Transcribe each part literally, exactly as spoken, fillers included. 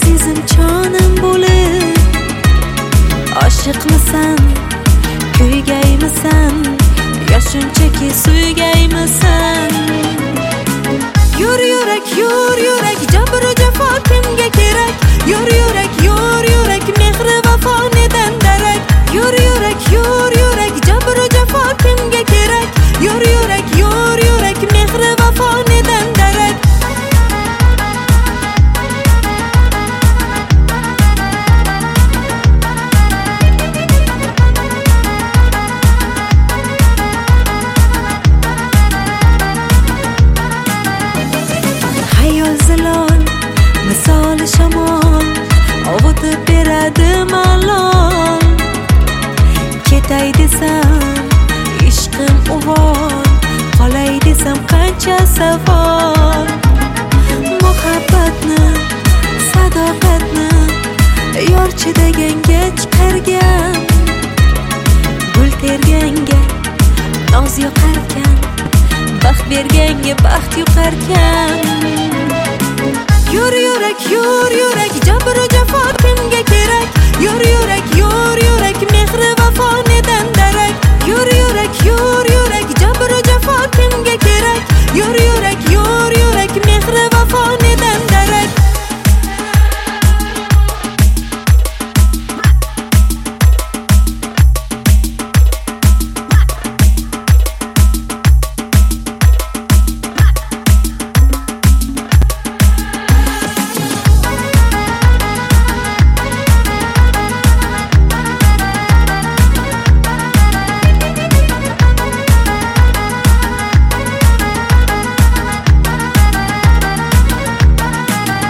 azizim jonim bo'lib, oshiqmisan, kuygaymisan, yo shunchaki suygaymisan? Yur yurak, yur yurak, jabru jafo kimga kerak? Yur yurak, yur yurak, mehri vafo nedan darak? Yur yurak, yur yurak, jabru jafo kimga kerak? Yur yurak, yur yurak, mehri vafo nedan darak? Hayol zilol, misoli shamol, ovutib beradi malol. Ketay desam, ishqim uvol, qolay desam qancha savol. Muhabbatni, sadoqatni yor chidaganga chiqargan, gul terganga noz yoqarkan, baxt berganga baxt yuqarkan. Yur yurak, yur yurak, jabru jafo kimga kerak? Yur yurak, yur yurak, mehri vafo nedan darak? Yur yurak, yur yurak, jabru jafo kimga kerak? Yur yurak, yur yurak, mehri vafo nedan darak?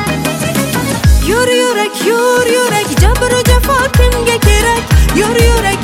Yur yurak, yur yurak, jabru jafo kimga kerak? Yur yurak,